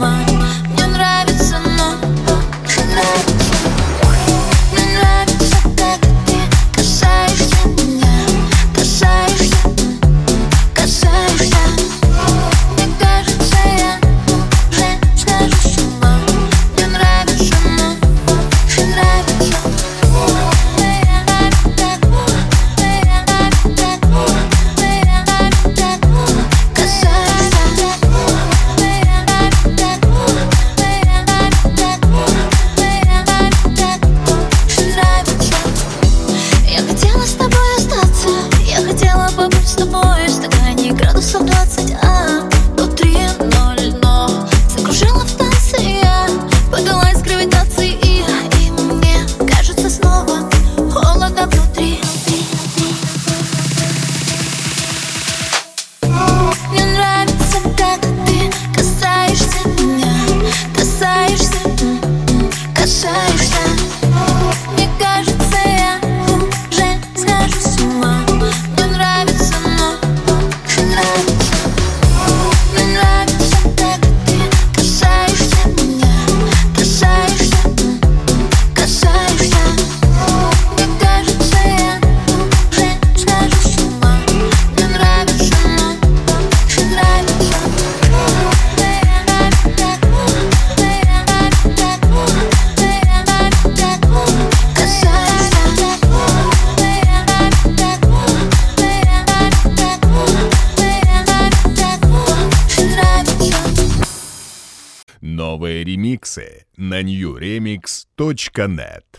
ума. Мне нравится, но очень нравится. Мне нравится, как ты касаешься меня, касаешься, касаешься. Мне кажется, я уже схожу с ума. Мне нравится, но очень нравится. Я хотела с тобой остаться, я хотела побыть с тобой в стакане градусов 20, внутри 0, но закружила в танце я, подалась с гравитацией и мне кажется снова холодно внутри. Мне нравится, как ты касаешься меня, касаешься, касаешься. Мне кажется, я уже схожу с ума. Мне нравится, но очень нравится. Мне нравится, как ты касаешься меня, касаешься, касаешься. Мне кажется, я уже схожу с ума. Мне нравится, но очень нравится. Новые ремиксы на newremix.net.